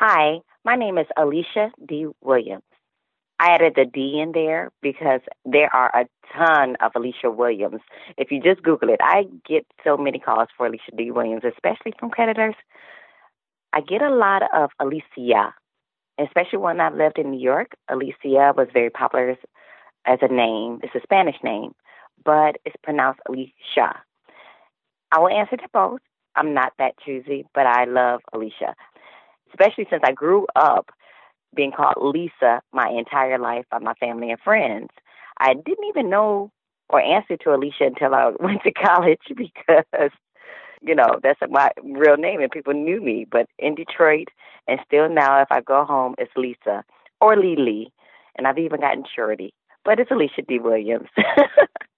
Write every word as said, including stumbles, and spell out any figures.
Hi, my name is Alicia D. Williams. I added the D in there because there are a ton of Alicia Williams. If you just Google it, I get so many calls for Alicia D. Williams, especially from creditors. I get a lot of Alicia, especially when I lived in New York. Alicia was very popular as, as a name. It's a Spanish name, but it's pronounced Alicia. I will answer to both. I'm not that choosy, but I love Alicia, especially since I grew up being called Lisa my entire life by my family and friends. I didn't even know or answer to Alicia until I went to college because, you know, that's my real name and people knew me. But in Detroit, and still now, if I go home, it's Lisa or Lily. And I've even gotten Shorty. But it's Alicia D. Williams.